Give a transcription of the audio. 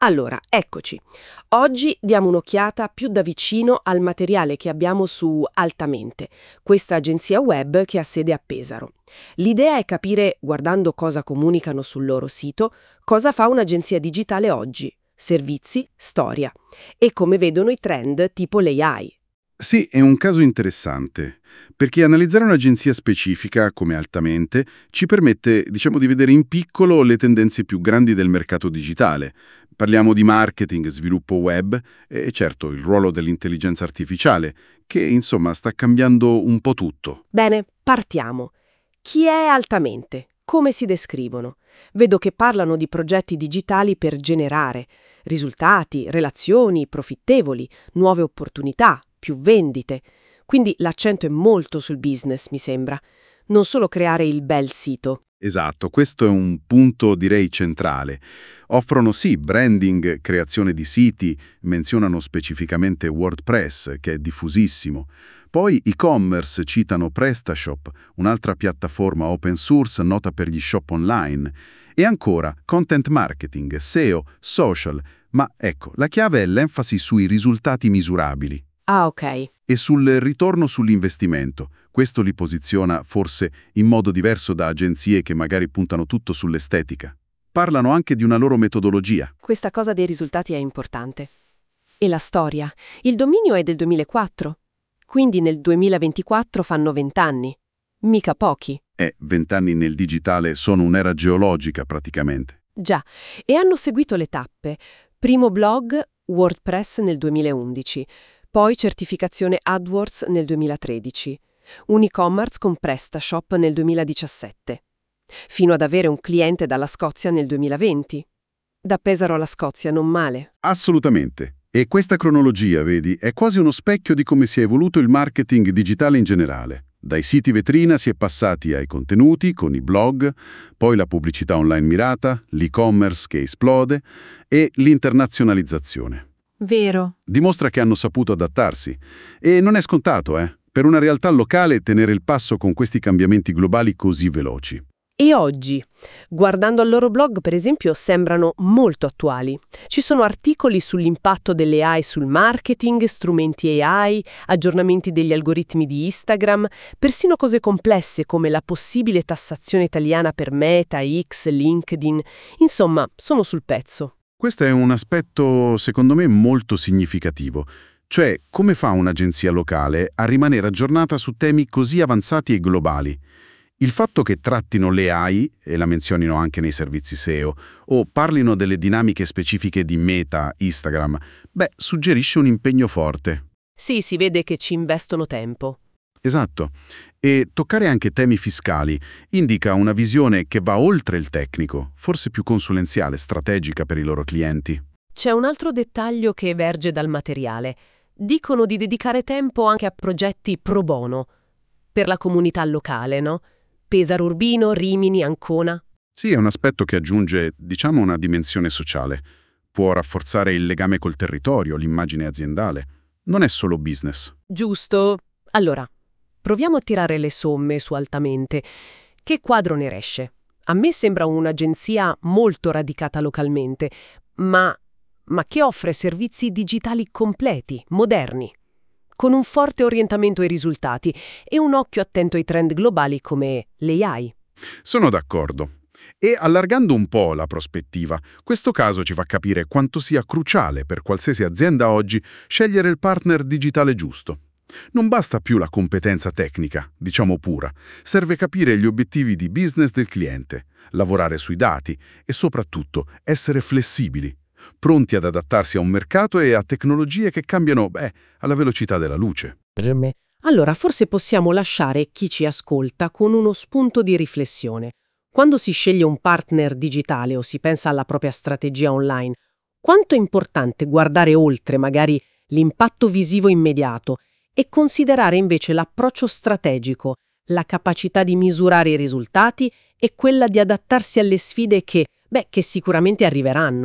Allora, eccoci. Oggi diamo un'occhiata più da vicino al materiale che abbiamo su Altamente, questa agenzia web che ha sede a Pesaro. L'idea è capire, guardando cosa comunicano sul loro sito, cosa fa un'agenzia digitale oggi, servizi, storia, e come vedono i trend tipo l'AI. Sì, è un caso interessante, perché analizzare un'agenzia specifica come Altamente ci permette, diciamo, di vedere in piccolo le tendenze più grandi del mercato digitale. Parliamo di marketing, sviluppo web e certo il ruolo dell'intelligenza artificiale, che insomma sta cambiando un po' tutto. Bene, partiamo. Chi è Altamente? Come si descrivono? Vedo che parlano di progetti digitali per generare risultati, relazioni profittevoli, nuove opportunità, più vendite. Quindi l'accento è molto sul business, mi sembra. Non solo creare il bel sito. Esatto, questo è un punto direi centrale. Offrono sì branding, creazione di siti, menzionano specificamente WordPress, che è diffusissimo. Poi e-commerce citano PrestaShop, un'altra piattaforma open source nota per gli shop online. E ancora content marketing, SEO, social. Ma ecco, la chiave è l'enfasi sui risultati misurabili Ah, ok. e sul ritorno sull'investimento. Questo li posiziona forse in modo diverso da agenzie che magari puntano tutto sull'estetica. Parlano anche di una loro metodologia. Questa cosa dei risultati è importante. E la storia? Il dominio è del 2004. Quindi nel 2024 fanno 20 anni. Mica pochi. 20 anni nel digitale sono un'era geologica praticamente. Già, e hanno seguito le tappe. Primo blog, WordPress nel 2011, poi certificazione AdWords nel 2013, un e-commerce con PrestaShop nel 2017, fino ad avere un cliente dalla Scozia nel 2020. Da Pesaro alla Scozia, non male. Assolutamente. E questa cronologia, vedi, è quasi uno specchio di come si è evoluto il marketing digitale in generale. Dai siti vetrina si è passati ai contenuti, con i blog, poi la pubblicità online mirata, l'e-commerce che esplode e l'internazionalizzazione. Vero. Dimostra che hanno saputo adattarsi. E non è scontato, per una realtà locale tenere il passo con questi cambiamenti globali così veloci. E oggi, guardando al loro blog, per esempio, sembrano molto attuali. Ci sono articoli sull'impatto delle AI sul marketing, strumenti AI, aggiornamenti degli algoritmi di Instagram, persino cose complesse come la possibile tassazione italiana per Meta, X, LinkedIn. Insomma, sono sul pezzo. Questo è un aspetto, secondo me, molto significativo. Cioè, come fa un'agenzia locale a rimanere aggiornata su temi così avanzati e globali? Il fatto che trattino le AI, e la menzionino anche nei servizi SEO, o parlino delle dinamiche specifiche di Meta, Instagram, suggerisce un impegno forte. Sì, si vede che ci investono tempo. Esatto. E toccare anche temi fiscali indica una visione che va oltre il tecnico, forse più consulenziale, strategica per i loro clienti. C'è un altro dettaglio che emerge dal materiale. Dicono di dedicare tempo anche a progetti pro bono, per la comunità locale, no? Pesaro Urbino, Rimini, Ancona. Sì, è un aspetto che aggiunge, diciamo, una dimensione sociale. Può rafforzare il legame col territorio, l'immagine aziendale. Non è solo business. Giusto. Allora, proviamo a tirare le somme su Altamente. Che quadro ne esce? A me sembra un'agenzia molto radicata localmente, ma che offre servizi digitali completi, moderni, con un forte orientamento ai risultati e un occhio attento ai trend globali come l'AI. Sono d'accordo. E allargando un po' la prospettiva, questo caso ci fa capire quanto sia cruciale per qualsiasi azienda oggi scegliere il partner digitale giusto. Non basta più la competenza tecnica, diciamo pura. Serve capire gli obiettivi di business del cliente, lavorare sui dati e soprattutto essere flessibili, pronti ad adattarsi a un mercato e a tecnologie che cambiano, alla velocità della luce. Allora, forse possiamo lasciare chi ci ascolta con uno spunto di riflessione. Quando si sceglie un partner digitale o si pensa alla propria strategia online, quanto è importante guardare oltre magari l'impatto visivo immediato e considerare invece l'approccio strategico, la capacità di misurare i risultati e quella di adattarsi alle sfide che sicuramente arriveranno.